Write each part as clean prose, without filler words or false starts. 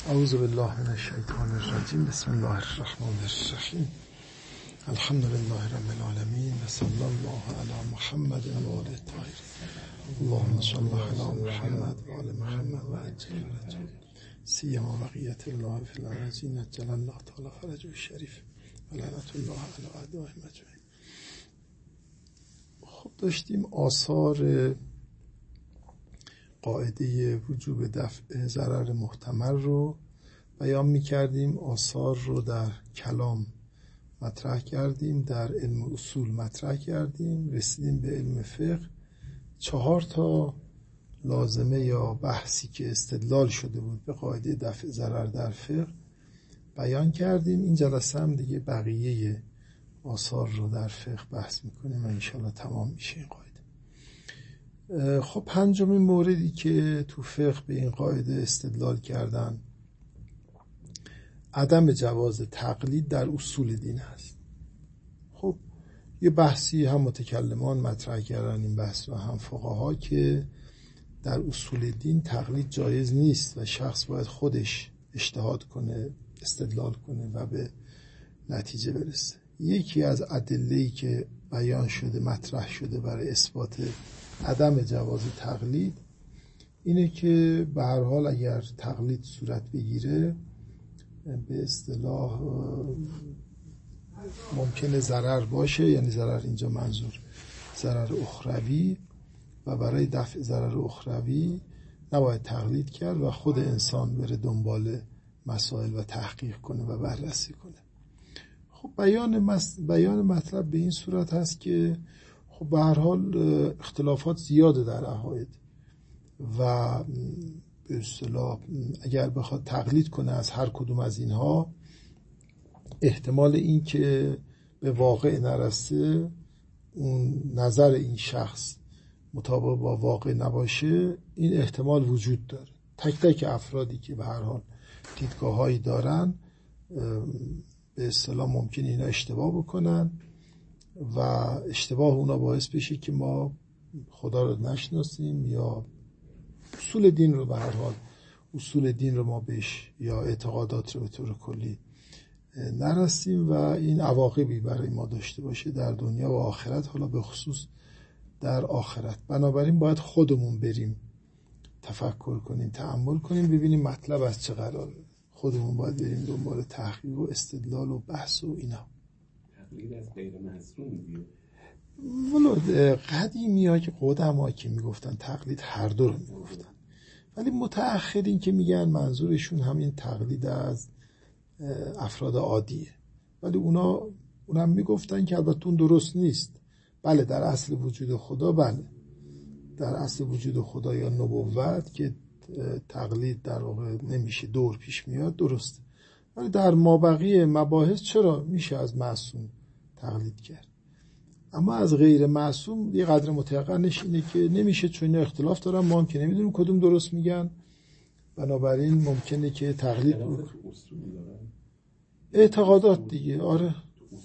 اعوذ بالله من الشیطان الرجیم. بسم الله الرحمن الرحیم. الحمد لله رب العالمین و صلی الله علی محمد و آله الطاهرین. اللهم صل علی محمد و آل محمد و عجل فرجهم سیما بقیت الله فی الارضین عجل الله تعالی فرجه الشریف و لعنت الله علی اعدائهم اجمعین. خب داشتیم آثار قاعده وجوب دفع ضرر محتمل رو بیان می‌کردیم. آثار رو در کلام مطرح کردیم، در علم اصول مطرح کردیم، رسیدیم به علم فقه. 4 لازمه یا بحثی که استدلال شده بود به قاعده دفع ضرر در فقه بیان کردیم. این جلسه هم دیگه بقیه آثار رو در فقه بحث می‌کنیم و انشالله تمام میشه این قاعده. خب 5مین موردی که تو فقه به این قاعده استدلال کردن عدم جواز تقلید در اصول دین هست. خب یه بحثی هم متکلمان مطرح کردن این بحث و هم فقها که در اصول دین تقلید جایز نیست و شخص باید خودش اجتهاد کنه، استدلال کنه و به نتیجه برسه. یکی از ادله‌ای که بیان شده مطرح شده برای اثبات عدم جواز تقلید اینه که به هر حال اگر تقلید صورت بگیره به اصطلاح ممکنه ضرر باشه، یعنی ضرر اینجا منظور ضرر اخروی، و برای دفع ضرر اخروی نباید تقلید کرد و خود انسان بره دنبال مسائل و تحقیق کنه و بررسی کنه. خب بیان مطلب به این صورت هست که خب به هر حال اختلافات زیاده در عقاید و به اصطلاح اگر بخواد تقلید کنه از هر کدوم از اینها احتمال این که به واقع نرسه، اون نظر این شخص مطابق با واقع نباشه، این احتمال وجود داره. تک تک افرادی که به هر حال دیدگاه‌هایی دارن به اصطلاح ممکنه اینا اشتباه بکنن و اشتباه اونا باعث بشه که ما خدا رو نشناسیم یا اصول دین رو به هر حال اصول دین رو ما بهش یا اعتقادات رو به طور کلی نرسیم و این عواقبی برای ما داشته باشه در دنیا و آخرت، حالا به خصوص در آخرت. بنابراین باید خودمون بریم تفکر کنیم، تأمل کنیم، ببینیم مطلب از چه قراره. خودمون باید بریم دنبال تحقیق و استدلال و بحث و اینا. تقلید از غیر معصوم میگه. ولو قدیمی ها که قدما که میگفتن تقلید هر دو رو میگفتن، ولی متأخرین که میگن منظورشون همین تقلید از افراد عادیه، ولی اونم میگفتن که البته اون درست نیست. بله در اصل وجود خدا، بله در اصل وجود خدا یا نبوت که تقلید در واقع نمیشه، دور پیش میاد، درسته، ولی در مابقی مباحث چرا میشه از معصوم تقلید کرد. اما از غیر معصوم یه قدر متيقنش اینه که نمیشه، چون اینا اختلاف دارن، ما هم که نمیدونیم کدوم درست میگن، بنابراین ممکنه که تقلید بود. اعتقادات دیگه. آره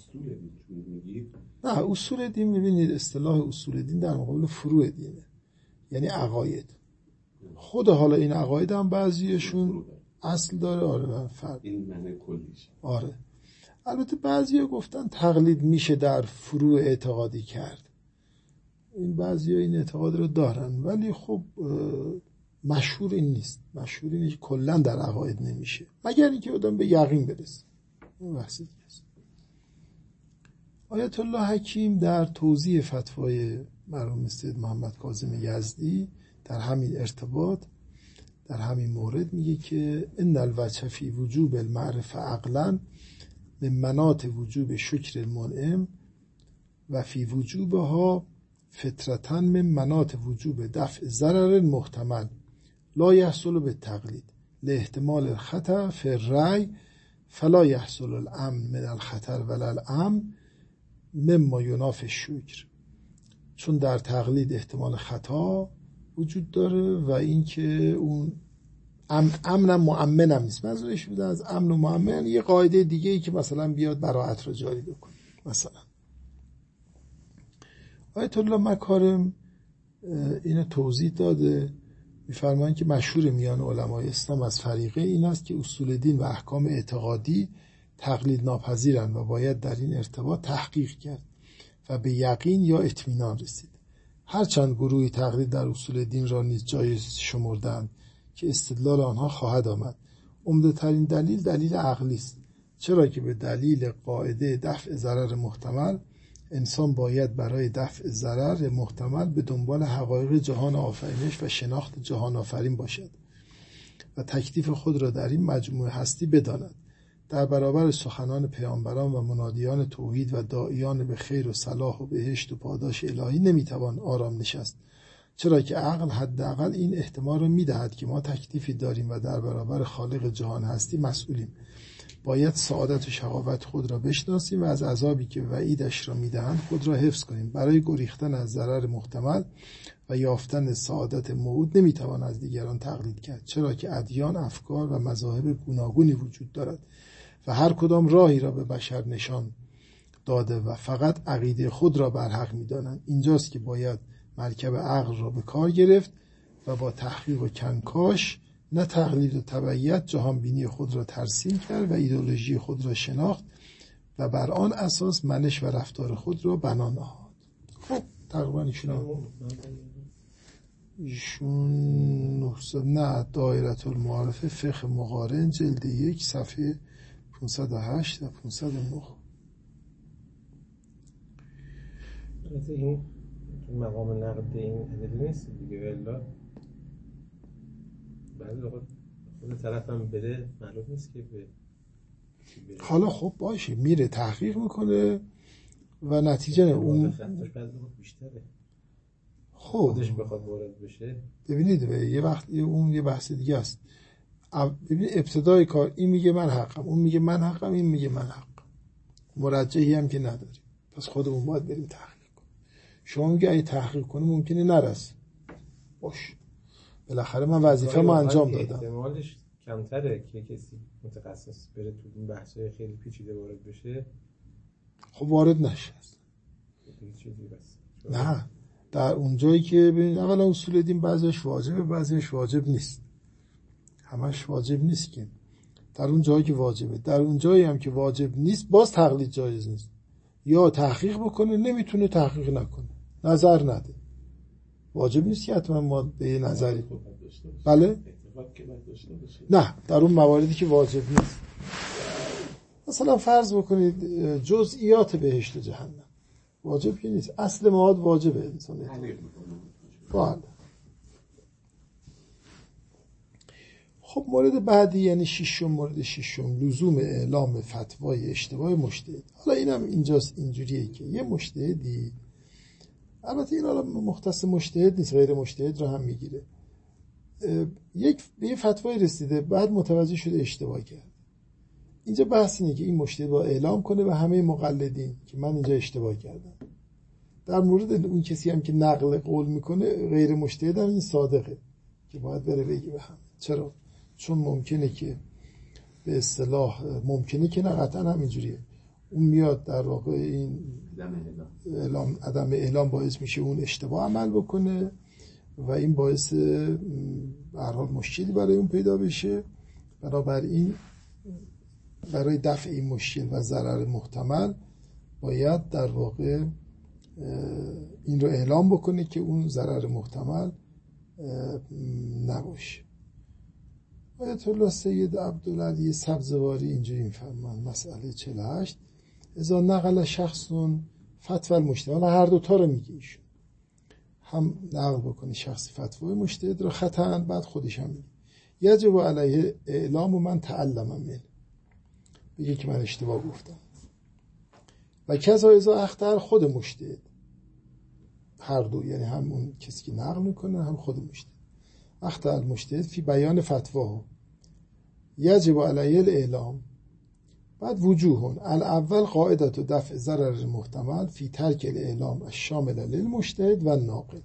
نه، اصول دین میبینید اصطلاح اصول دین در مقابل فروع دینه، یعنی عقاید. خود حالا این عقاید هم بعضیشون اصل داره، آره فرق این معنی کلیش. آره البته بعضیا گفتن تقلید میشه در فروع اعتقادی کرد، این بعضیا این اعتقاد رو دارن، ولی خب مشهور این نیست. مشهور اینه که کلا در عقاید نمیشه مگر اینکه آدم به یقین برسه. این بحثی است. آیت الله حکیم در توضیح فتوای مرحوم سید محمد کاظم یزدی در همین ارتباط در همین مورد میگه که ان الوجه فی وجوب المعرفه عقلا من مناط وجوب شکر المنعم و فی وجوبها فطرتا من مناط وجوب دفع ضرر محتمل لا یحصل بالتقلید لاحتمال الخطأ فی الرأی فلا یحصل الامن من الخطر ولا الامن مما ینافی الشکر. چون در تقلید احتمال خطا وجود داره و اینکه اون امنم مؤمنم نیست. منظورش بوده از امن و مؤمن یه قاعده دیگه ای که مثلا بیاد براءت رو جاری بکنه. مثلا آیت الله مکارم اینو توضیح داده، می‌فرمایند که مشهور میان علمای اسلام از فریقه این است که اصول دین و احکام اعتقادی تقلید ناپذیرند و باید در این ارتباط تحقیق کرد و به یقین یا اطمینان رسید. هرچند گروهی تقلید در اصول دین را نیز جایز شمردند که استدلال آنها خواهد آمد. عمده‌ترین دلیل عقلی است، چرا که به دلیل قاعده دفع ضرر محتمل انسان باید برای دفع ضرر محتمل به دنبال حقایق جهان آفرینش و شناخت جهان آفرین باشد و تکلیف خود را در این مجموعه هستی بداند. در برابر سخنان پیامبران و منادیان توحید و داعیان به خیر و صلاح و بهشت و پاداش الهی نمیتوان آرام نشست، چرا که عقل حداقل این احتمال را میدهد که ما تکلیفی داریم و در برابر خالق جهان هستی مسئولیم. باید سعادت و شقاوت خود را بشناسیم و از عذابی که وعیدش را میدهند خود را حفظ کنیم. برای گریختن از ضرر محتمل و یافتن سعادت موعود نمیتوان از دیگران تقلید کرد، چرا که ادیان، افکار و مذاهب گوناگونی وجود دارد و هر کدام راهی را به بشر نشان داده و فقط عقیده خود را برحق می‌دانند. اینجاست که باید مرکب عقل را به کار گرفت و با تحقیق و کنکاش، نه تقلید و تبعیت، جهان بینی خود را ترسیم کرد و ایدئولوژی خود را شناخت و بر آن اساس منش و رفتار خود را بنا نهاد. خب تقریبا ایشون نه دایره المعارفه فقه مقارن جلد 1 صفحه 508 و 509. این مقام نقد این ادله نیست دیگه، ولی بعضی وقت خود طرف هم بده معلوم نیست که به حالا خب باشه میره تحقیق میکنه و نتیجه اون خطش بعضی وقت بیشتره. خب خودش بخواد وارد بشه. ببینید یه وقت اون یه بحث دیگه است. ببینید ابتدای کار این میگه من حقم، اون میگه من حقم، این میگه من حقم، مرجحی هم که نداریم، پس خودمون باید بریم تحقیق کنیم. شما میگه اگه تحقیق کنیم ممکنه نرسه، باش بالاخره من وظیفه ما انجام دادم. احتمالش کمتره که کسی متخصص بره تو این بحث‌های خیلی پیچیده وارد بشه. خب وارد نشه نه، در اون جایی که ببینید اولا اصول دین بعضیش واجبه بعضیش واجب نیست، همش واجب نیست که. در اون جایی که واجبه، در اون جایی هم که واجب نیست باز تقلید جایز نیست. یا تحقیق بکنه، نمیتونه تحقیق نکنه، نظر نده. واجب نیست که حتما ما به یه نظری بله؟ نه، در اون مواردی که واجب نیست. مثلا فرض بکنید جزئیات بهشت و جهنم واجب که نیست، اصل مواد واجبه انسان بله. خب مورد بعدی یعنی مورد ششم لزوم اعلام فتوای اشتباه مجتهد. حالا اینم اینجاست اینجوریه که یه مجتهدی، البته این حالا مختص مجتهد نیست، غیر مجتهد رو هم میگیره، به یه فتوای رسیده بعد متوجه شده اشتباه کرد. اینجا بحث اینه که این مجتهد با اعلام کنه به همه مقلدین که من اینجا اشتباه کردم. در مورد اون کسی هم که نقل قول میکنه غیر مجتهد هم این صادقه که باید بره بگه به هم. چرا؟ چون ممکنه که به اصطلاح ممکنه که نه قطعا هم اینجوریه، اون میاد در واقع این عدم اعلام باعث میشه اون اشتباه عمل بکنه و این باعث به هر حال مشکلی برای اون پیدا بشه. بنابراین برای دفع این مشکل و ضرر محتمل باید در واقع این رو اعلام بکنه که اون ضرر محتمل نباشه. آیت الله سید عبدالعلی سبزواری اینجوری میفرمان مسئله 48 اذا نقل شخص فتوى المجتهد، هر دوتا رو میگه ایشون، هم نقل بکنه شخص فتوای مجتهد رو خطأ، بعد خودش هم میگه یجب علیه اعلام و من تعلم منه، بگه که من اشتباه گفتم. و کذا اذا اخطأ خود مجتهد، هر دو، یعنی هم اون کسی که نقل میکنه هم خود مجتهد، اخطأ المجتهد فی بیان فتواه یجب علیه الاعلام. بعد وجوهون الاول قاعدة دفع ضرر المحتمل فی ترک الاعلام الشامل للمجتهد و الناقل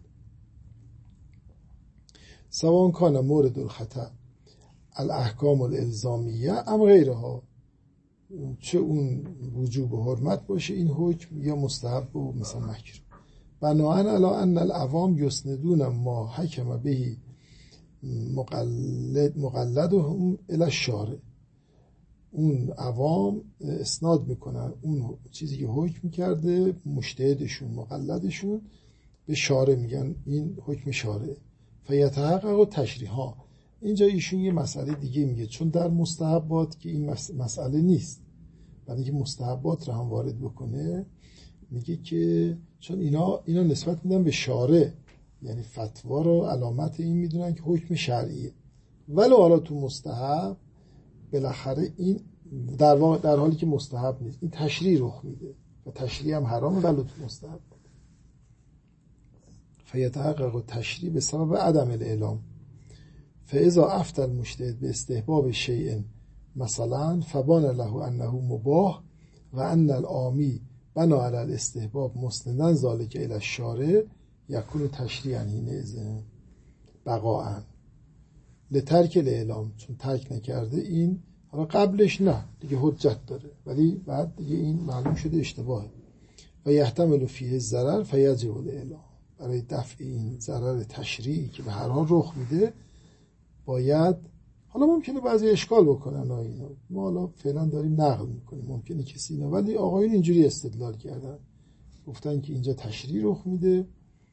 سواء کان مورد الخطأ الاحکام الالزامیه ام غیرها، چه اون وجوب و حرمت باشه این حکم یا مستحب و مثلا مکروه. بناءً علی ان العوام یسندون ما حکم به مقلدهم الی الشارع، اون عوام اسناد میکنن اون چیزی که حکم کرده مجتهدشون مقلدشون به شارع، میگن این حکم شارع. فیتحقق تشریحا، اینجا ایشون یه مسئله دیگه میگه، چون در مستحبات که این مسئله نیست، بعد اینکه مستحبات رو هم وارد بکنه میگه که چون اینا نسبت میدن به شارع، یعنی فتوا رو علامت این میدونن که حکم شرعیه، ولی حالا تو مستحب بالاخره این در واقع در حالی که مستحب نیست این تشریع رخ میده و تشریع هم حرامه ولی تو مستحب. فیتحقق تشریع به سبب عدم الاعلام، فاذا افتى المجتهد باستحباب شیء مثلا فبان له انه مباح و ان العامی بنا علی الاستحباب مسندا ذلك الی الشارع یکون تشریعا حینئذ بقاء لترک الاعلام، چون ترک نکرده این، حالا قبلش نه دیگه حجت داره ولی بعد دیگه این معلوم شده اشتباهه. و یحتمل فیه الضرر فیجب الاعلام، برای دفع این ضرر تشریعی که به هر حال رخ میده باید، حالا ممکنه بعضی اشکال بکنن اینا، ما حالا فعلا داریم نقل میکنیم ممکنه کسی اینا، ولی آقایون اینجوری استدلال کردن، گفتن که اینجا تشریع رخ میده،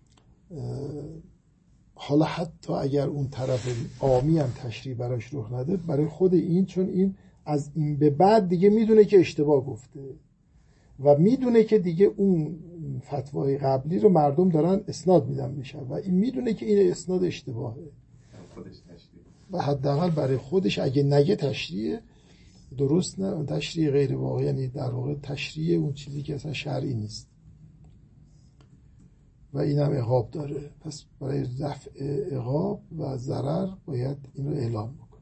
حالا حتی اگر اون طرف عامی هم تشریع براش رخ نده، برای خود این، چون این از این به بعد دیگه میدونه که اشتباه گفته و میدونه که دیگه اون فتوای قبلی رو مردم دارن اسناد میدن بشه و این میدونه که این اسناد اشتباهه و حداقل برای خودش اگه نگه تشریع درست، نه تشریع غیر واقعی، یعنی در واقع تشریع اون چیزی که اصلا شرعی نیست و این هم عقاب داره، پس برای دفع عقاب و ضرر باید این رو اعلام بکن.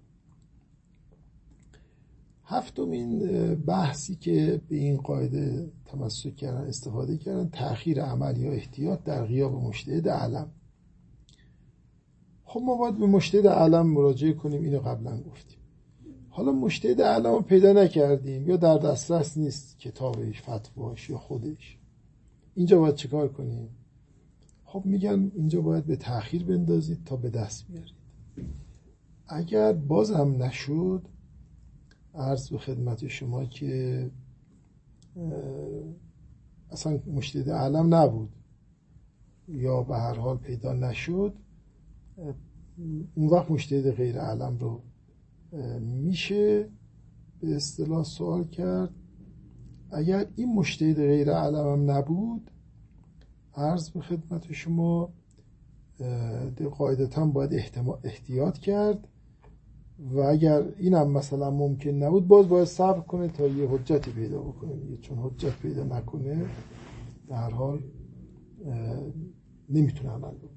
هفتمین بحثی که به این قاعده تمسک کردن استفاده کردن، تأخیر عمل یا احتیاط در غیاب مجتهد اعلم. خب ما باید به مجتهد اعلم مراجعه کنیم، اینو قبلا گفتیم. حالا مجتهد اعلم رو پیدا نکردیم یا در دسترس نیست کتابش، فتواش یا خودش، اینجا باید چیکار کنیم؟ خب میگن اینجا باید به تأخیر بندازید تا به دست بیارید. اگر باز هم نشد، عرض به خدمت شما که اصلا مجتهد اعلم نبود یا به هر حال پیدا نشد، اون وقت مجتهد غیر اعلم رو میشه به اصطلاح سوال کرد. اگر این مجتهد غیر اعلم هم نبود، عرض به خدمت شما قاعدتاً باید احتیاط کرد و اگر اینم مثلا ممکن نبود، باز باید صبر کنه تا یه حجتی پیدا بکنه، چون حجت پیدا نکنه در هر حال نمیتونه عمل بکنه.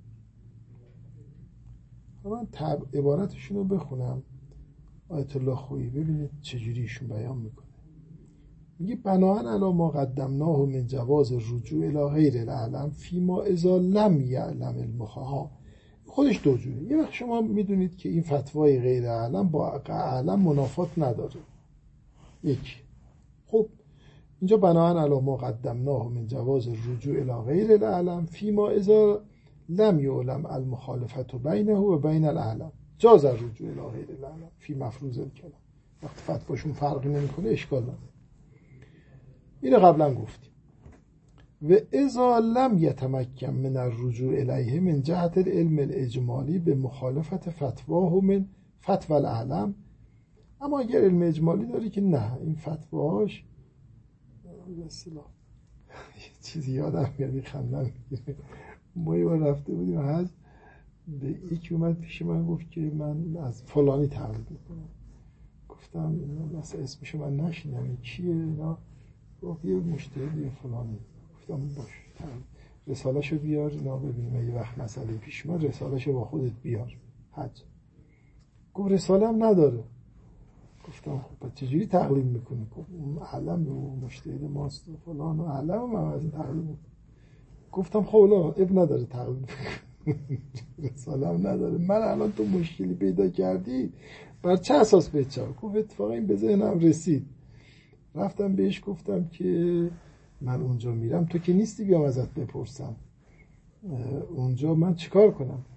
من عبارتشون رو بخونم، آیت الله خویی، ببینید چجوری ایشون بیان میکنه. میگه بناهن علی ما قدمناه من جواز رجوع الی غیر الاعلم فیما اذا لم یعلم المخها. خودش دو جوره. یه وقت شما میدونید که این فتوای غیر اعلم با اعلم منافات نداره، یک. خب اینجا بناهن علی ما قدمناه من جواز رجوع الی غیر الاعلم فیما اذا لم یعلم المخالفت بینه و بین الاعلم جاز الرجوع الی غیر الاعلم فی مفروض الکلام. وقتی فتواشون فرقی نمیکنه اشکال نداره. اینو قبلا گفتیم. و اذا لم یتمکن من الرجوع الیه من جهت العلم الاجمالی به مخالفت فتواه من فتوى الاعلم، اما اگر علم اجمالی داری که نه این فتواهاش مثلا چیزی یادم میاد خندم میگیره. ما یه بار رفته بودیم حج، به یکی اومد پیش من گفت که من از فلانی تقلید میکنم. گفتم مثلا اسمشو من نشیدم کیه اینا، گفت یه مجتهد فلانی. گفتم باش رساله‌شو بیار اینا ببینیم یه وقت مسئله پیش اومد رساله‌شو با خودت بیار حج. گفت رساله هم نداره. گفتم خب چجوری تقلید میکنی؟ گفت اون علم و مجتهد ماست و فلان و علم هم از این تقلید میکنی. گفتم خب لا اب نداره تقلید رساله هم نداره. من الان تو مشکلی پیدا کردی بر چه اساس بهت چه؟ گفت اتفاقا این به ذهنم رسید، رفتم بهش گفتم که من اونجا میرم تو که نیستی بیام ازت بپرسم، اونجا من چیکار کنم؟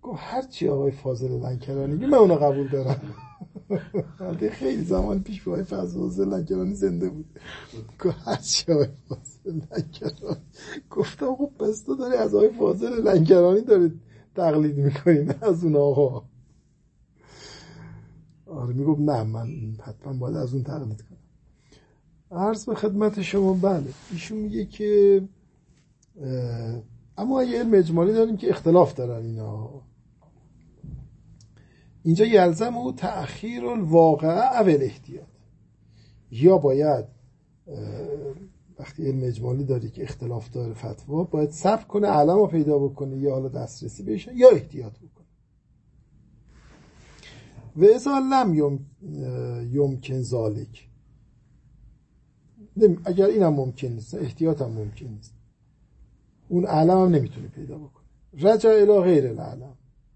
گفت هرچی آقای فاضل لنکرانی میگه من اونو قبول دارم. خیلی زمان پیش آقای فاضل لنکرانی زنده بود. گفت هرچی آقای فاضل لنکرانی. گفتم خب پس تو داری از آقای فاضل لنکرانی داری تقلید میکنی نه از اون آقا. آره میگفت نه من حتما باید از اون تقلید کنم. عرض به خدمت شما بله ایشون میگه که اما یه علم اجمالی داریم که اختلاف دارن اینا. اینجا یلزم او تأخیر الواقع اول احتیاط، یا باید وقتی علم اجمالی داری که اختلاف داره فتوا باید صبر کنه علم رو پیدا بکنه یا حالا دسترسی بشه یا احتیاط بکنه. و اذا لم یمکن ذالک، اگر اینم ممکن نیست احتیاط هم ممکن نیست، اون علم هم نمیتونه پیدا بکنه، رجع الی غیر العلم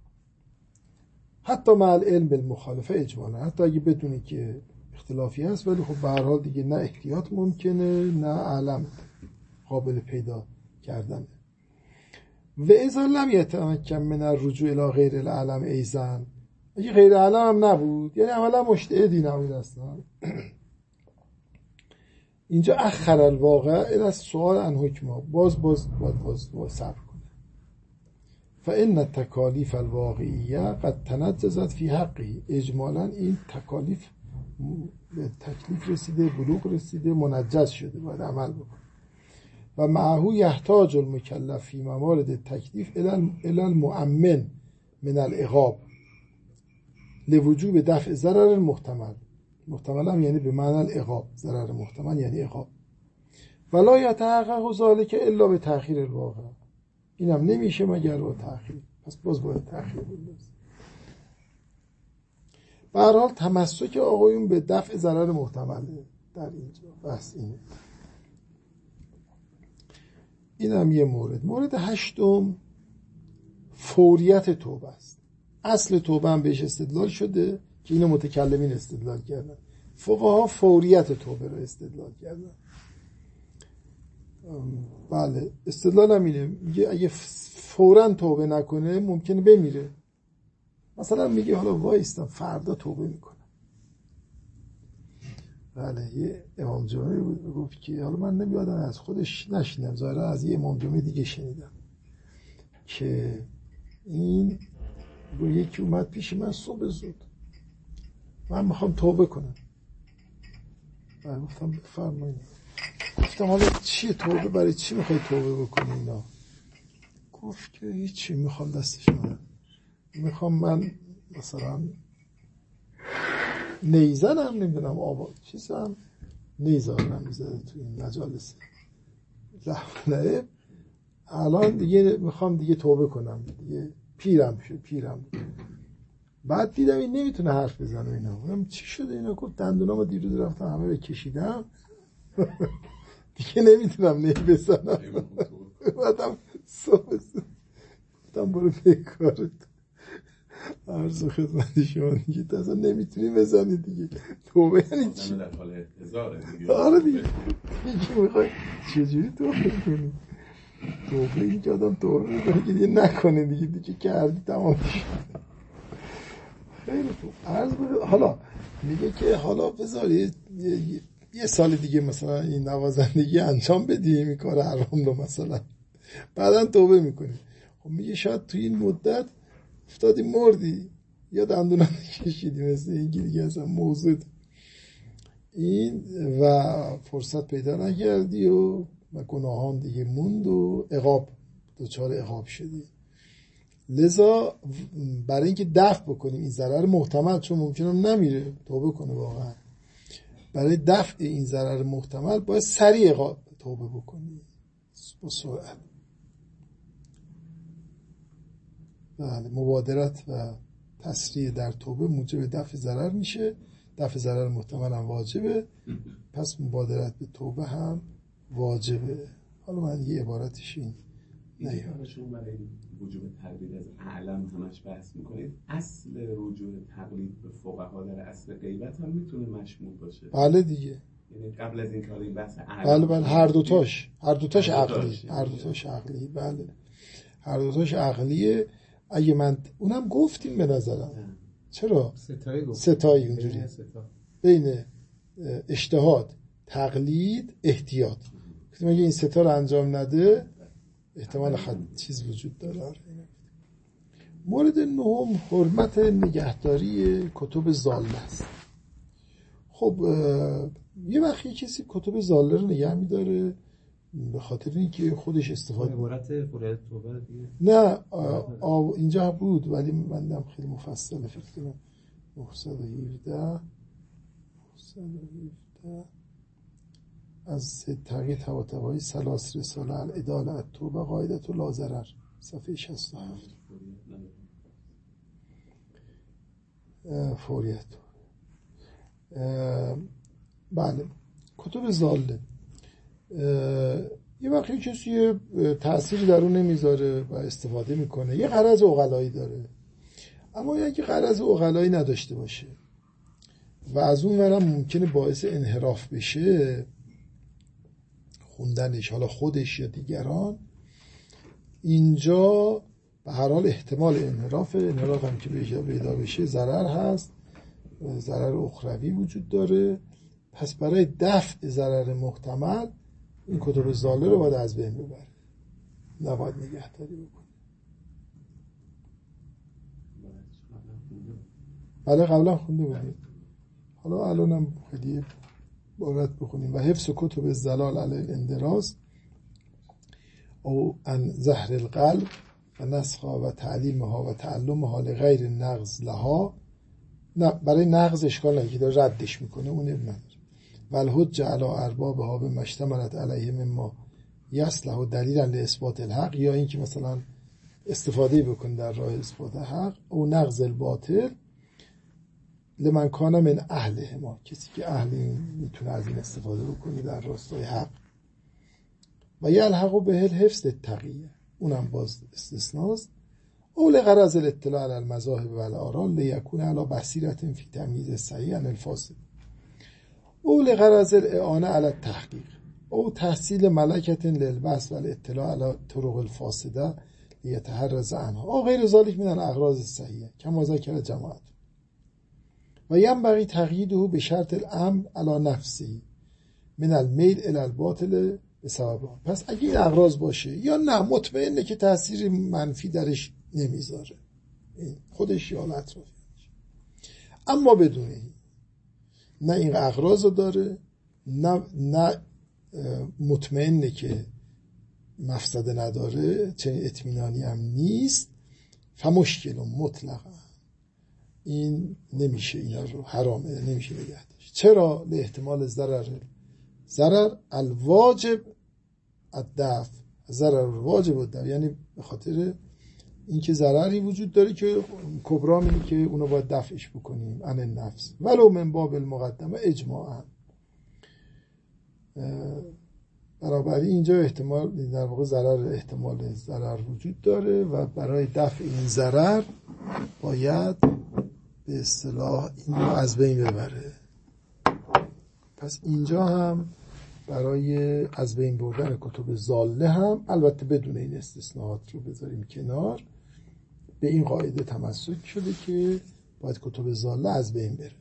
حتی مع العلم بالمخالفه اجمالا، حتی اگه بدونی که اختلافی هست ولی خب به هر حال دیگه نه احتیاط ممکنه نه علم قابل پیدا کردنه. و اذا لم یتمکن من الرجوع الی غیر العلم ایضا، اگه غیر علم هم نبود یعنی عملا مجتهدی نبود اصلا، اینجا اخر الواقع الی السؤال عن حکمه، باز صبر کنه. فان التکالیف الواقعیه قد تنجزت فی حقه، اجمالا این تکالیف به تکلیف رسیده، بلوغ رسیده، منجز شده، باید عمل بکنه. و معه یحتاج المکلف فی موارد تکلیف الی المؤمن من العقاب لوجوب دفع ضرر محتمل، محتمل هم یعنی به معنی العقاب، ضرر محتمل یعنی عقاب. ولا یتحقق ذلک الا به تأخیر الواقع، اینم نمیشه مگر با تأخیر، پس باز باید تأخیر بندازیم. به هر حال تمسک آقایون به دفع ضرر محتمله در اینجا بس اینه. اینم یه مورد 8 فوریت توبه است. اصل توبه هم بهش استدلال شده که اینو متکلمین استدلال کردن، فقها فوریت توبه رو استدلال کردن. بله استدلال هم اینه، میگه اگه فوراً توبه نکنه ممکنه بمیره. مثلا میگه حالا وایستم فردا توبه میکنم. بله یه امام جمعه بود گفت که حالا من نمیادم از خودش نشنیدم، ظاهرا از یه امام جمعه دیگه شنیدم که این رو یکی اومد پیش من صبح زود، من میخوام توبه کنم. من گفتم بفرمایید. گفتم حالا چیه توبه، برای چی میخوای توبه بکنی اینا؟ گفت که هیچی، میخوام دستش من میخوام من مثلا نیزنم نمیدونم آباد چیزم نیزارم میزده تو این مجالس لحظه، الان دیگه میخوام دیگه توبه کنم دیگه، پیرم شد پیرم. بعد دیدم این نمیتونه حرف بزنه اینا. گفتم چی شده اینا؟ گفت دندونامو دیروز رفتم همه رو کشیدم دیگه نمیتونم نی بزنم. بعدم صبح گفتم برو به کارت. عرض خدمت شما دیگه تازه نمیتونی بزنی دیگه، توبه یعنی چی؟ آره دیگه میخوای چجوری توبه کنی؟ توبه این که آدم توبه میکنه که دیگه نکنه دیگه کردی تمام شد. خیلی خوب. عرض حالا میگه که حالا بذاری یه سال دیگه مثلا این نوازندگی انجام بدیم این کار حرام رو مثلا، بعدا توبه میکنی. خب میگه شاید توی این مدت افتادی مردی یا دندونم کشیدی مثل این دیگه اصلا موضوع این و فرصت پیدا نکردی و گناهان دیگه موند و عقاب دچار عقاب شدی. لذا برای اینکه دفع بکنیم این ضرر محتمل، چون ممکنه نمیره توبه کنه واقعا، برای دفع این ضرر محتمل باید سریع عقاب توبه بکنی با سرعت. بله مبادرت و تسریع در توبه موجب دفع ضرر میشه، دفع ضرر محتمل هم واجبه، پس مبادرت به توبه هم واجبه. حالا من یه عبارتش این نه شما برای وجوب تقلید از اعلم همش بحث میکنید، اصل رجوع تقلید به فقها در اصل غیبت هم میتونه مشمول باشه. بله دیگه، یعنی قبل از این کار این بحث اعلم بله هر دوتاش عقلی، بله هر دوتاش عقلیه. اگه من اونم گفتیم به نظرم چرا؟ ستایی اونجوری بین اجتهاد، تقلید، احتیاط. اگه این ستا رو انجام نده احتمال چیز وجود داره. مورد نهم حرمت نگهداری کتب ضاله است. خب یه وقتی کسی کتب ضاله رو نگه می‌داره به خاطر اینکه خودش استفاده عبارت فوریت توبه دیگه نه اینجا بود ولی من خیلی مفصله فکر کنم 917 از تغییر طباطبایی سلاس رساله العدالة التوبه قاعدة لا ضرر صفحه 67 فوریت. بله کتب ضاله یه وقتی کسی تأثیری در اون نمیذاره و استفاده میکنه یه غرض عقلایی داره، اما اگه غرض عقلایی نداشته باشه و از اون ورم ممکنه باعث انحراف بشه خوندنش، حالا خودش یا دیگران، اینجا به هر حال احتمال انحراف هم که پیدا بشه ضرر هست، ضرر اخروی وجود داره. پس برای دفع ضرر محتمل این کتب ضاله رو باید از بین ببره، نباید نگهداری بکنه. بله قبلا خونده بودیم، حالا الانم خیلی عبارت بخونیم. و حفظ کتب الزلال علی الاندراز او ان زهر القلب و نسخها و تعلیمها و تعلمها لغیر نقض لها. نه برای نقض اشکال نگی داره ردش میکنه، اون ابن نداره. و الحج علی اربابها بما اشتملت علیه مما یصلح دلیلا لاثبات الحق، یا این که مثلا استفاده بکن در راه اثبات حق، او نقض الباطل لمن کان من اهله ما، کسی که اهل میتونه از این استفاده بکنه در راستای حق. و یلحق به حفظ التقیه، اونم باز استثناست. او لغرض الاطلاع علی المذاهب و الاراء لیکون علی بصیرة فی تمییز الصحیح عن الفاسد. او لغرض الاعانه علی التحقیق او تحصیل ملکة للبحث و الاطلاع علی طرق الفاسده لیتحرز عنها او غیر ذلك من الاغراض الصحیحه کما ذکر جماعت. و ینبغی تقییده به شرط الامن علی نفسه من المیل الی الباطل بسببها. پس اگه این اغراض باشه یا نه مطمئنه که تأثیر منفی درش نمیذاره خودش یا اطرافیانش، اما بدون این نه این اغراض رو داره نه مطمئنه که مفسده نداره، چه اطمینانی هم نیست، فمشکل مطلقا این نمیشه، اینا رو حرامه نمیشه نگه داشت. چرا؟ لاحتمال ضرر الواجب الدفع، ضرر الواجب الدفع، یعنی به خاطر اینکه ضرری وجود داره که کبرا میگه که اونو باید دفعش بکنیم عن النفس ولو من باب المقدمه اجماعا. بنابراین اینجا احتمال در واقع احتمال ضرر وجود داره و برای دفع این ضرر باید به اصطلاح این رو از بین ببره. پس اینجا هم برای از بین بردن کتب ضاله هم البته بدون این استثناءات رو بذاریم کنار، به این قاعده تمسک شده که باید کتب ضاله از بین بره.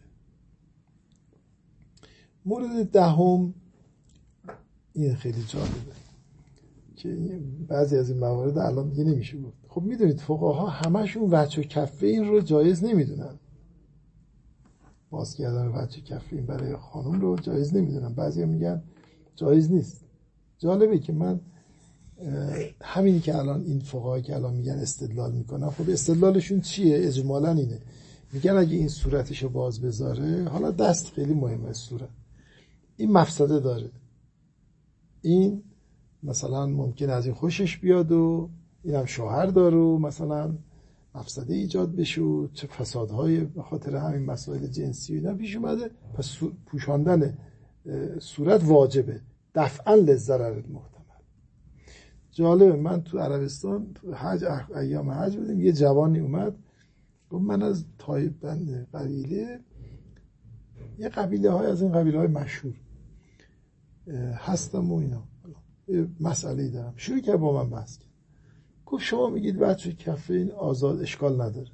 مورد دهم این خیلی جالبه که بعضی از این موارد الان دیگه نمیشه گفت. خب میدونید فقها همشون وجه و کفین رو جایز نمیدونن، باز کردن وجه کفین برای خانم رو جایز نمیدونن، بعضی هم میگن جایز نیست. جالبه که من همینی که الان این فقهایی که الان میگن استدلال میکنن، خب استدلالشون چیه؟ اجمالاً اینه، میگن اگه این صورتشو باز بذاره، حالا دست خیلی مهمه، صورت این مفسده داره، این مثلا ممکن از این خوشش بیاد و اینم شوهر داره و مثلا مفسده ایجاد بشه و چه فسادهای به خاطر همین مسائل جنسی و اینا پیش اومده، پس پوشاندن صورت واجبه دفعاً للضرر المحتمل. جالبه من تو عربستان تو ایام حج بودیم، یه جوانی اومد گفت من از تایب بند قبیله، یه قبیله های از این قبیله های مشهور هستم و اینا، یه مسئله دارم. شروع کرد با من بحث کرد، گفت شما میگید وجه کفین آزاد اشکال نداره.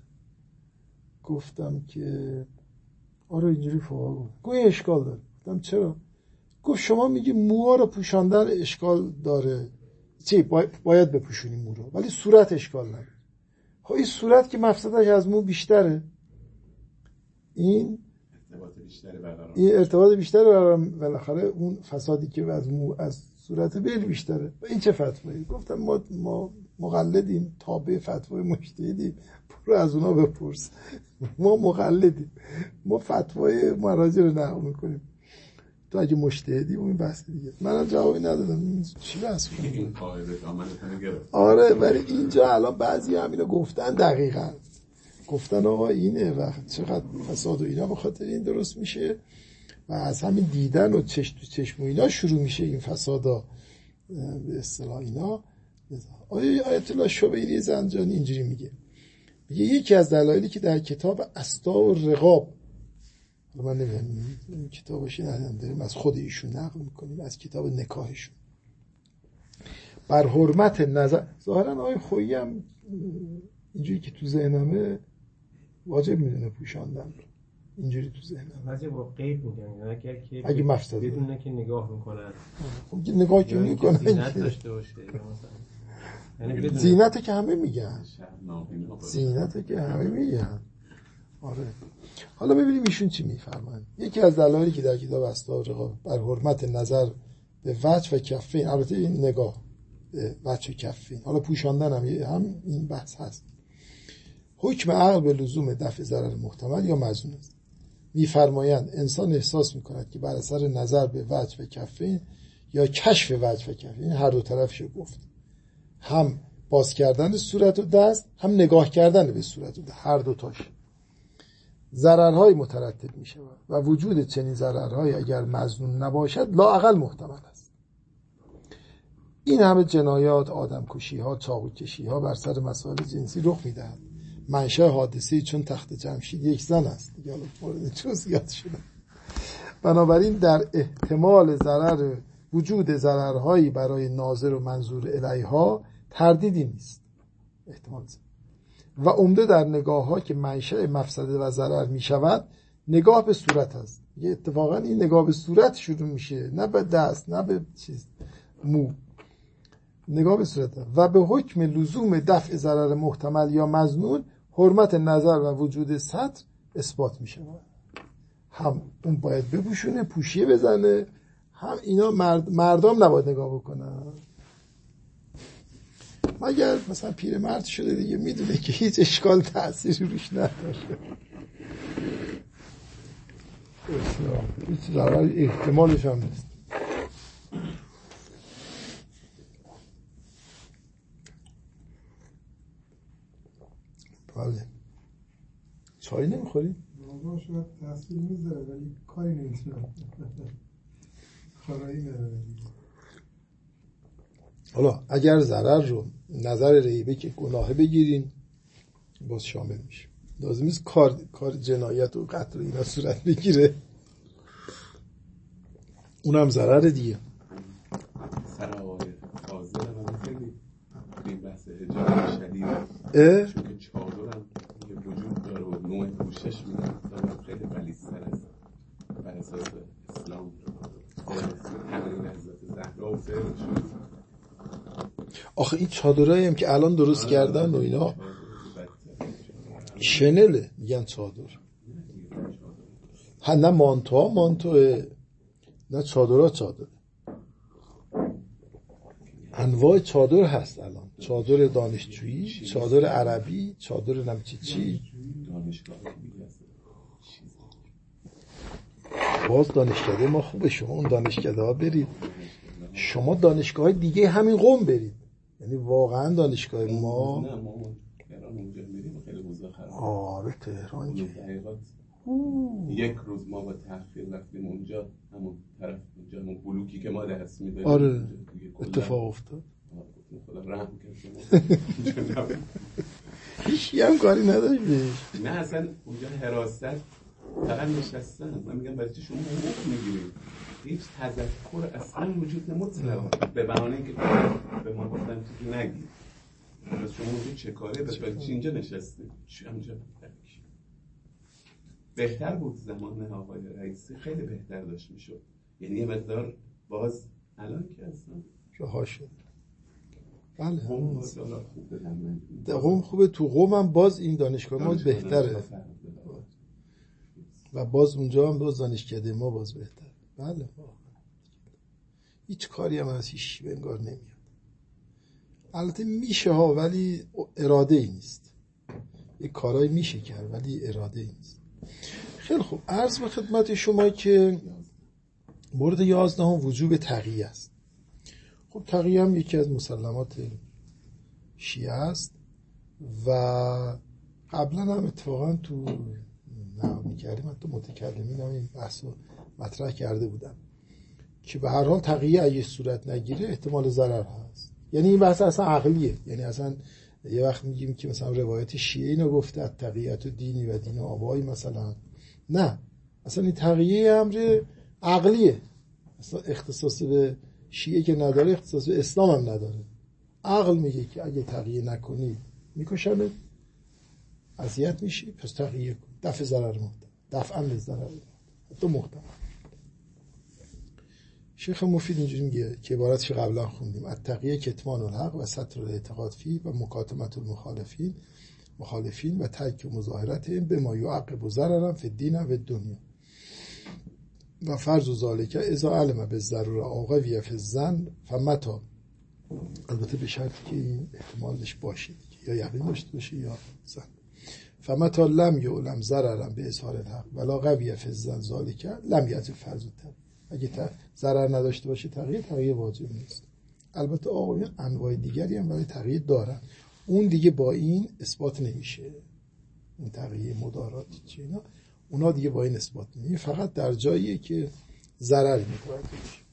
گفتم که آره اینجوری فقها گفت اشکال داره. گفتم چرا؟ گفت شما میگی موها رو پوشاندن اشکال داره، چی باید بپوشونی مو رو، ولی صورت اشکال نداره. خب این صورت که مفسدش از مو بیشتره، این ارتباط بیشتره برای بالاخره اون فسادی که از مو از صورت بیل بیشتره. و این چه فتوایی؟ گفتم ما مقلدیم، تابع فتوای مجتهدیم، برو از اونا بپرس. ما مقلدیم، ما فتوای مراجع رو نقل میکنیم، تو اگه مجتهدی اون بحث دیگه. منم جوابی ندادم، چی بحث کنم. آره ولی اینجا الان بعضی همینو گفتن، دقیقاً گفتن آقا اینه وقت چقدر فساد و اینا به خاطر این درست میشه و از همین دیدن و چشم تو چشم و اینا شروع میشه این فسادا به اصطلاح اینا. آیت الله شبیری زنجانی اینجوری میگه یکی از دلایلی که در کتاب استا و رقاب، من نمیدونم این کتابشی ندارم، داریم از خود ایشون نقل میکنیم، از کتاب نکاحشون، بر حرمت نظر، ظاهرا آقای خویی هم اینجوری که تو ذهنمه واجب میدونه پوشاندن، اینجوری تو ذهنم واجب رو قید میگن، اگه مفسد بدونه که نگاه میکنن، خب نگاه که میکنن زینت داشته باشه یعنی زینت که همه میگن، زینت که همه میگن. آره حالا ببینیم ایشون چی میفرمایند. یکی از دلایلی که در کتاب استا و رقاب بر حرمت نظر به وجه و کفین، البته این نگاه به وجه و کفین، حالا پوشاندن هم این بحث هست، حکم عقل به لزوم دفع ضرر محتمل یا مظنون است. میفرمایند انسان احساس میکند که بر اثر نظر به وجه و کفین یا کشف وجه و کفین، هر دو طرفشو گفت، هم باز کردن صورت و دست، هم نگاه کردن به صورت و دست، هر دو تاش ضررهای مترتب می شود و وجود چنین ضررهای اگر مظنون نباشد لااقل محتمل است. این همه جنایات، آدمکشی ها، چاقوکشی ها بر سر مسائل جنسی رخ می دهد. منشأ حادثه چون تخت جمشید یک زن است، دیگه حالا مورد جزئیات شده. بنابراین در احتمال ضرر وجود ضررهایی برای ناظر و منظور الیها تردیدی نیست، احتمال زن. و عمده در نگاه ها که منشأ مفسده و ضرر می شود نگاه به صورت است. یه اتفاقا این نگاه به صورت شروع میشه، نه به دست، نه به چیز مو، نگاه به صورت است. و به حکم لزوم دفع ضرر محتمل یا مظنون حرمت نظر و وجود سطر اثبات می شود. هم اون باید بپوشونه، پوشیه بزنه، هم اینا مردم نباید نگاه بکنن، مگر مثلا پیرمرد شده دیگه میدونه که هیچ اشکال تأثیری روش نداره، هیچ ضرر احتمالش هم نیست. بله چای نمیخوری؟ واقعا شاید تأثیر میذاره ولی کاری نمیتونم خارایی نداره. حالا اگر ضرر رو نظر ریبه که گناه بگیرین باز شامل میشه، لازم نیست کار جنایت و قتل و اینا صورت بگیره، اونم ضرر دیگه. سر آقای فاضل من خیلی این بحث حجاب شدید چون که چادرم یه وجود داره و نوع پوشش میدن خیلی غلیظ‌تر است بر اساس اسلام تمرین حضرت زهرا و فعلشون. آخه این چادرایی هم که الان درست کردن و اینا شنله میگن چادر، نه مانتوه، نه چادر انواع چادر هست الان، چادر دانشجویی، چادر عربی، چادر نمچیچی، باز دانشکده ما خوبه، شما اون دانشکده ها برید، شما دانشگاه های دیگه همین قم برید، یعنی واقعا دانشگاه ما آره تهران که یک روز ما با تأخیر رفتیم اونجا، همون طرف اونجا همون بلوکی که ما درس میدادیم آره اتفاق افتاد، خدا رحم کرد هیچی هم کاری نداشت نه اصلا اونجا حراست فقط نشستن. من میگم برای چی شما حقوق میگیرید؟ هیچ تذکر اصلا وجود مطلق به بهانه اینکه به ما گفتن تو نگید پس شما اونجا چه کاره داشت؟ اینجا نشستی همونجا بهتر بود. زمان آقای رئیسی خیلی بهتر داشت میشد، یعنی یه مقدار باز الان که اصلا رها شد. بله قم خوبه، تو قم هم باز این دانشگاه ما بهتره و باز اونجا هم باز دانشکده ما باز بهتر. بله هیچ کاری هم از هیچ انگار نمیاد. البته میشه ها، ولی اراده ای نیست. یه کارایی میشه کرد ولی اراده ای نیست. خیلی خوب، عرض به خدمت شما که مورد 11 وجوب تقیه است. خب تقیه هم یکی از مسلمات شیعه است و قبلا هم اتفاقا تو نهار کردیم، من تو متکلمین هم این بحث رو مطرح کرده بودم که به هر حال تقیه اگه صورت نگیره احتمال ضرر هست. یعنی این بحث اصلا عقلیه، یعنی اصلا یه وقت میگیم که مثلا روایت شیعه اینو گفته تقییت و دینی و دین آبایی مثلا، نه اصلا این تقیه امر عقلیه، اصلا اختصاص به شیعه که نداره اختصاص به اسلام هم نداره. عقل میگه که اگه تقیه نکنی میکشنه، اذیت میشی، پس تقیه کن، دفع ضرر محتمل، دفعا لضرر حتی محتمل. شیخ مفید اینجوری میگه که عبارتش قبلا خوندیم: التقیه کتمان الحق و ستر الاعتقاد فی و مکاتمت المخالفین و ترک مظاهرتهم بما یعقب ضررا فی الدین و دنیا و فرض ذالک اذا علم بالضروره اوقوی فی الظن فمتا، البته به شرطی که این احتمالش باشه یا یقین داشته باشه یا ظن، فمتا لم یعلم ضررا به اظهار الحق ولا قوی فی الظن ذالک لم یجب فرض التقیه. اگه ضرر نداشته باشه تقیه واجب نیست. البته آقایان انواع دیگری هم برای تقیه دارن، اون دیگه با این اثبات نمیشه، اون تقیه مدارات چینا اونا دیگه با این اثبات نمیشه، فقط در جاییه که ضرری متوجه بشه.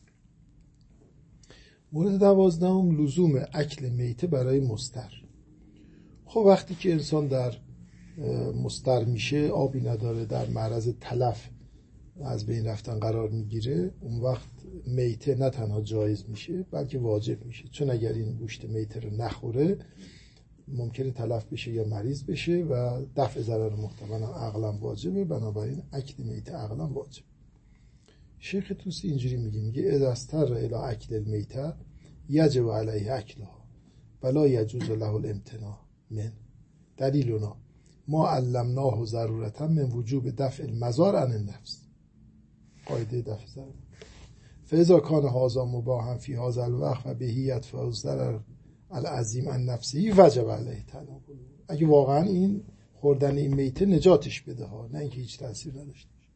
مورد 12 لزوم اکل میته برای مضطر. خب وقتی که انسان در مضطر میشه، آبی نداره، در معرض تلف از بین رفتن قرار میگیره، اون وقت میته نه تنها جایز میشه بلکه واجب میشه، چون اگر این گوشت میته رو نخوره ممکنه تلف بشه یا مریض بشه و دفع ضرر محتمل عقلا واجبه، بنابراین اکل میته عقلا واجب. شیخ طوسی اینجوری میگه اذا استر الی اکل المیته یجب علیه اکلها ولا یجوز له الامتناع من دلیلنا ما علمناه ضرورتا من وجوب دفع المضار عن النفس، قاعده دفع ضرر. فاذا کان هذا مباحا فی هذا الوقت و بهی یدفع الضرر العظیم عن نفسی وجب علیه تناوله. اگه واقعا این خوردن این میته نجاتش بده ها، نه اینکه هیچ تاثیر نداشته باشه.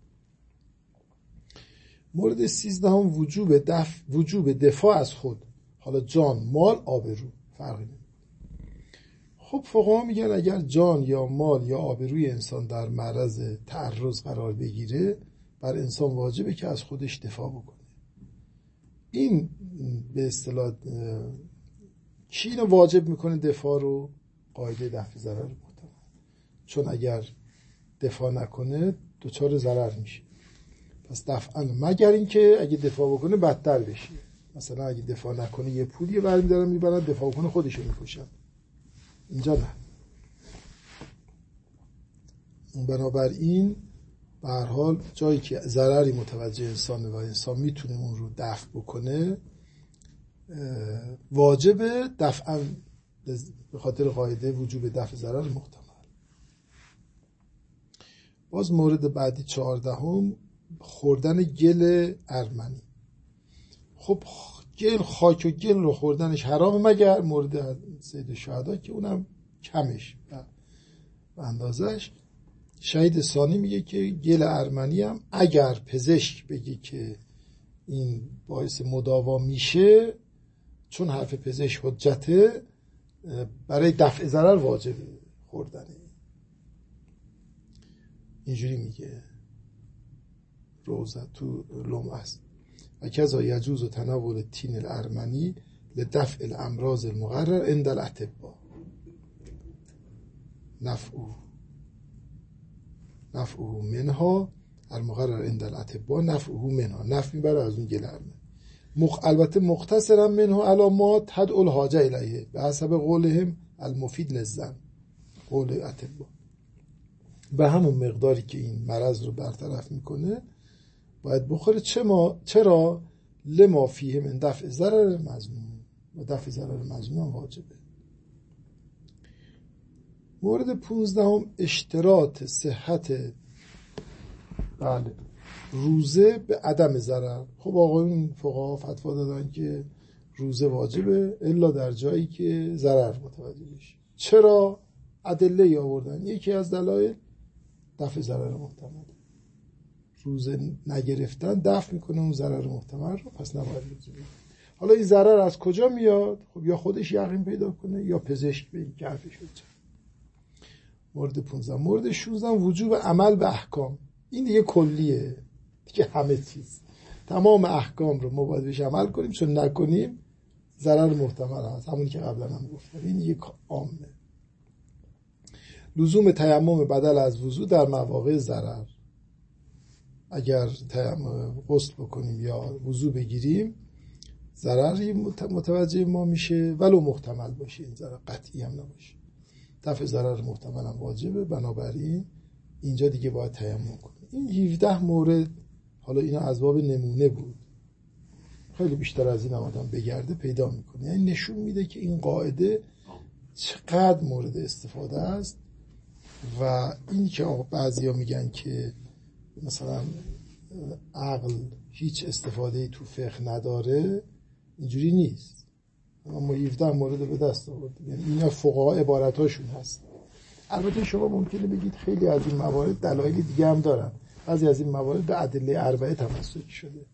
مورد 13 وجوب دفاع از خود، حالا جان، مال، آبرو فرقی نمیکنه. خب فقها میگن اگر جان یا مال یا آبروی انسان در معرض تعرض قرار بگیره، بر انسان واجبه که از خودش دفاع بکنه. این به اصطلاح چی اینو واجب میکنه دفاع رو؟ قاعده دفع ضرر محتمل، چون اگر دفاع نکنه دچار ضرر میشه، پس دفعا، مگر اینکه اگه دفاع بکنه بدتر بشه، مثلا اگه دفاع نکنه یه پولی برمی‌دارن میبرن، دفاع کنه خودشو میکشن، اینجا نه. بنابراین به هر حال جایی که ضرری متوجه انسانه و انسان میتونه اون رو دفع بکنه واجبه دفعا، به خاطر قاعده وجوب دفع ضرر محتمل. باز مورد بعدی 14 خوردن گل ارمنی. خب گل، خاک و گل رو خوردنش حرام مگر مورد سید شهدا که اونم کمش به اندازش. شهید ثانی میگه که گل ارمنی هم اگر پزشک بگه که این باعث مداوا میشه، چون حرف پزشک حجته، برای دفع ضرر واجبه خوردنه. اینجوری میگه روزه تو لمعه است. و کذا یجوز تناول تین الارمنی لدفع الامراض المقرر عند الاطباء نفعه منها المقرر عند الاطباء نفعه منها، نفع میبره از اون گل ارمنی. البته مختصرا منها علامات تدعو الحاجه الیه به حسب قولهم المفید للزن، قول اطباء. به همون مقداری که این مرض رو برطرف میکنه باید بخوره. چرا؟ لما فیه من دفع ضرر مظنون، و دفع ضرر مظنون واجبه. مورد 15 اشتراط صحت روزه به عدم ضرر. خب آقایون فقها فتوا دادن که روزه واجبه الا در جایی که ضرر متوجه بشه. چرا؟ ادله آوردن. یکی از دلایل دفع ضرر محتمل. روزه نگرفتن دفع میکنه اون ضرر محتمل رو، پس نباید روزه بگیره. حالا این ضرر از کجا میاد؟ خب یا خودش یقین پیدا کنه یا پزشک بگه که حرفش بزنه. مورد 15. مورد 16 وجوب عمل به احکام. این دیگه کلیه، دیگه همه چیز، تمام احکام رو ما باید بهش عمل کنیم، چون نکنیم ضرر محتمل هست. همونی که قبلا هم گفتم، این دیگه عامه. لزوم تیمم بدل از وضو در مواقع ضرر. اگر غسل بکنیم یا وضو بگیریم ضرری متوجه ما میشه، ولو محتمل باشه، این ضرر قطعی هم نباشه. دفع ضرر محتمل هم واجبه، بنابراین اینجا دیگه باید تیمم کنیم. این 17 مورد، حالا اینا از باب نمونه بود، خیلی بیشتر از این آدم بگرده پیدا میکنه. یعنی نشون میده که این قاعده چقدر مورد استفاده است. و این که بعضیا میگن که مثلا عقل هیچ استفاده تو فقه نداره، اینجوری نیست. ما 17 مورد به دست آوردیم، یعنی اینا فقها عبارتاشون هست. البته شما ممکنه بگید خیلی از این موارد دلایل دیگه هم دارن، بعضی از این موارد به ادله اربعه تمسک شده،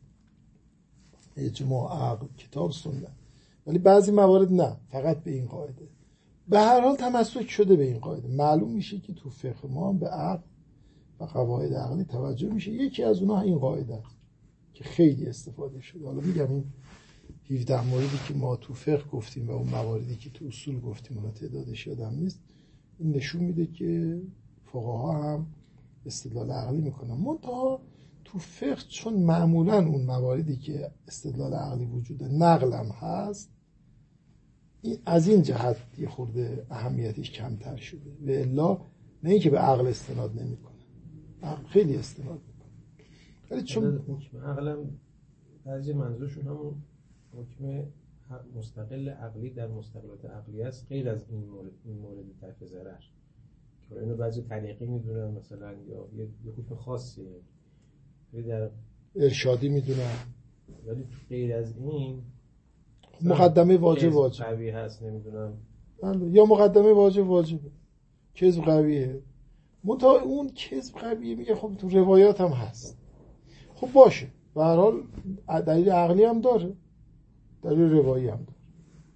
اجماع، عقل، کتاب، سنت، ولی بعضی موارد نه، فقط به این قاعده. به هر حال تمسک شده به این قاعده. معلوم میشه که تو فقه ما به عقل و قواعد عقلی توجه میشه. یکی از اونها این قاعده است که خیلی استفاده شده. حالا میگم این 17 موردی که ما تو فقه گفتیم و اون مواردی که تو اصول گفتیم، اون تعدادش یادم نیست، این نشون میده که فقها هم استدلال عقلی میکنن. منتها تو فقه چون معمولا اون مواردی که استدلال عقلی وجود داره نقل هم هست، این از این جهت یه خورده اهمیتش کمتر شده. و الا نه اینکه به عقل استناد نمیکنه، خیلی استناد میکنه، ولی چون حکم عقلم بعضی منظورشون همون حکم مستقل عقلی در مستقلات عقلی است، غیر از این مورد دفع ضرر که اینو بعضی طریقی میدونن مثلا، یا یه حکم خاصیه در ارشادی میدونن، ولی تو غیر از این مقدمه واجب قوی هست، نمیدونم، یا مقدمه واجبه، کذب قویه. منتها اون کذب قویه میگه خب تو روایات هم هست، خب باشه، به هر حال دلیل عقلی هم داره، دلیل روایی هم داره.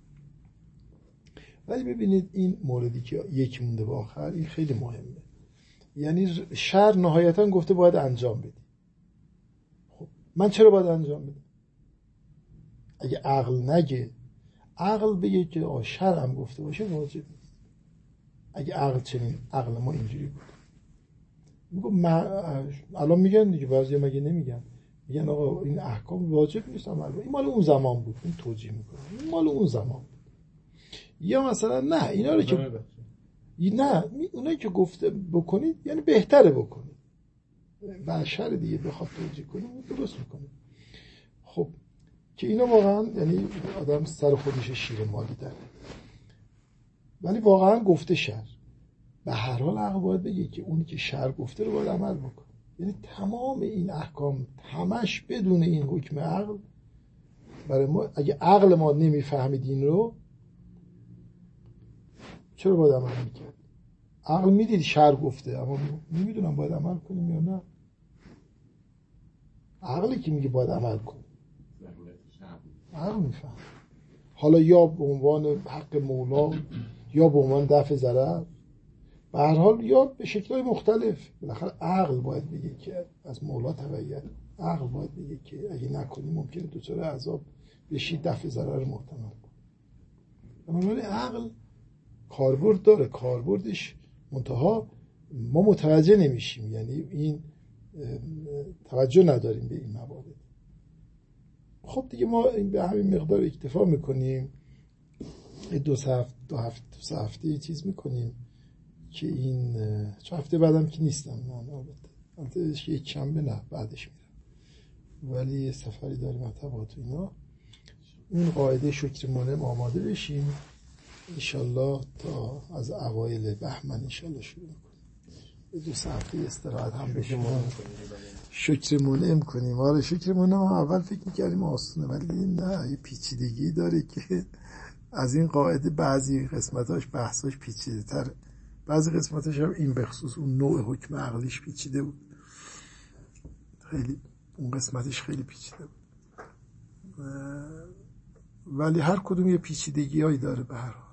ولی ببینید این موردی که یکی مونده به آخر، این خیلی مهمه. یعنی شرع نهایتا گفته باید انجام بدی. خب من چرا باید انجام بدم؟ اگه عقل نگه، عقل بگه که شرع هم گفته باشه واجب نیست. اگه عقل ما اینجوری بود، میگم الان میگن دیگه، بعضیا مگه نمیگن، میگن آقا این احکام واجب نیست عمل. این مال اون زمان بود، این توجیه میکنه این مال اون زمان بود. یا مثلا نه اینا رو که نه اونایی که گفته بکنید یعنی بهتره بکنید، بشر دیگه بخواد توجیه کنید درست میکنه. خب که اینا واقعا یعنی آدم سر خودش شیر مالی داره، ولی واقعا گفته شر. به هر حال عقل باید بگه که اونی که شر گفته رو باید عمل بکنه. یعنی تمام این احکام همش بدون این حکم عقل برای ما، اگه عقل ما نمیفهمید این رو چرا باید عمل میکرد؟ عقل میدید شر گفته اما نمیدونم باید عمل کنیم یا نه. عقلی که میگه باید عمل کنیم، عقل میفهم. حالا یا به عنوان حق مولا یا به عنوان دفع ضرر، به هر حال یا به شکل‌های مختلف. بالاخره عقل باید بگه که از مولا تبعیت، عقل باید بگه که اگه نکنی ممکنه دچار عذاب بشی، دفع ضرر محتمل کن. بنابراین عقل کاربرد داره، کاربردش منتها ما متوجه نمیشیم، یعنی این توجه نداریم به این موارد. خب دیگه ما به همین مقدار اکتفا میکنیم. دو هفته یه چیز میکنیم که این 2 هفته بعدم که نیستم من البته یک شنبه نه بعدش میرم، ولی یه سفری داریم ارتباط اینا. این قاعده شکر منعم آماده بشیم انشالله تا از اوایل بهمن انشالله شروع کنیم. 2 هفته استراحت هم بشیم شکر منعم کنیم. آره شکر منعم هم اول فکر میکردیم آسونه، ولی نه یه پیچیدگی داره که از این قاعده بعضی قسمتاش بحثاش پیچیده تره، بعضی قسمتاش هم این بخصوص اون نوع حکم عقلیش پیچیده بود، خیلی اون قسمتش خیلی پیچیده بود، ولی هر کدوم یه پیچیدگی هایی داره به هر حال.